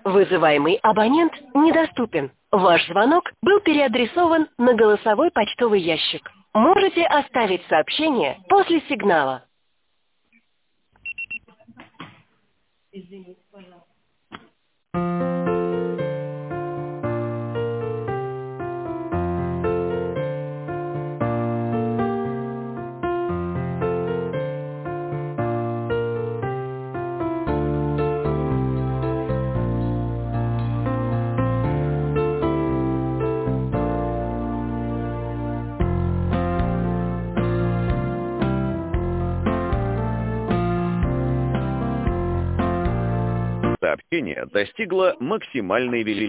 Вызываемый абонент недоступен. Ваш звонок был переадресован на голосовой почтовый ящик. Можете оставить сообщение после сигнала. Извините, пожалуйста. Сообщение достигло максимальной величины.